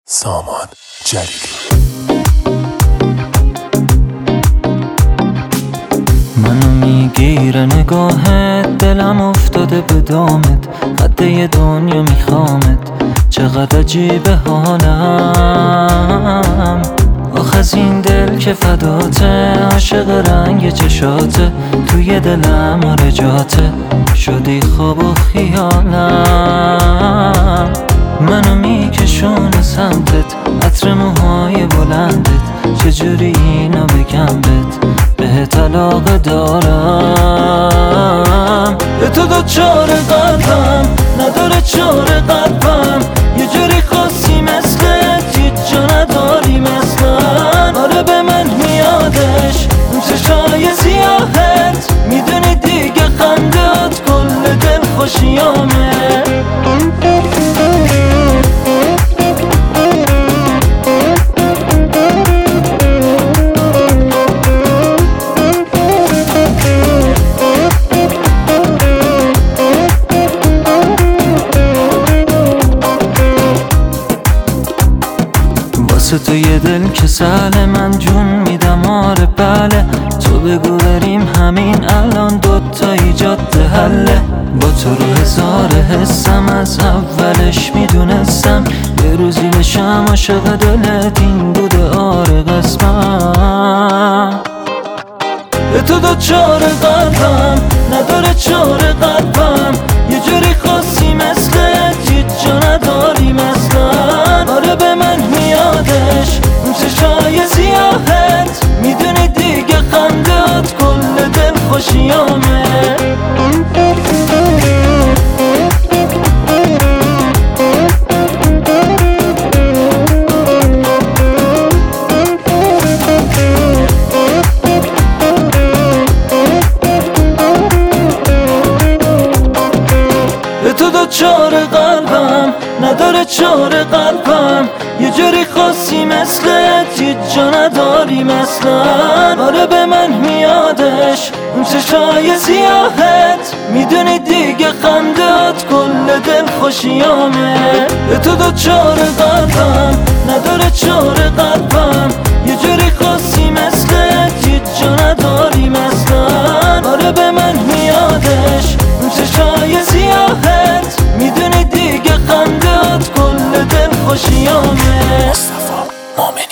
سامان جلیلی. منو میگیره نگاهت، دلم افتاده به دامت، قده دنیا میخوامت، چقدر عجیبه حالم. آخ از این دل که فداته، عاشق رنگ چشاته، توی دلم رجاته، شدی خواب و خیالم. منو میکشونه سمتت، عطر موهای بلندت، چجوری اینو بگم بهت علاقه دارم. به تو دوچار قلبم، نداره چاره قلبم، یه جوری خاصی مثلت، هیچ جا نداری مثلن. آره به من میادش اون چشای سیاهت، میدونی دیگه خندهات کل دل خوشیامه. تو یه دل که سهله، من جون میدم آره بله. تو بگو بریم همین الان، دوتایی جاده حله. با تو رو هزار حسم، از اولش میدونستم یه روزی بشم عاشق دلت، این بوده آره قسمم. به تو دوچار قلبم، نداره چاره قلبم، یه جوری خاصی مثلت، هیچ جا نداری مثلن. آره به من میادش اون چشای سیاهت، میدونی دیگه خندهات کل دل خوشیامه. تو دوچار قلبم، نداره چاره قلبم، یه جوری خاصی مثلت، هیچ جا نداری مثلن. آره به من میادش اون چشای سیاهت، میدونی دیگه خندهات کل دل خوشیامه. به تو دوچار قلبم، نداره چاره قلبم، یه جوری خاصی مثلت، هیچ جا نداری مثلن. آره به من میادش اون چشای سیاهت، میدونی دیگه خندهات کل دل خوشیامه. مصطفی مؤمنی.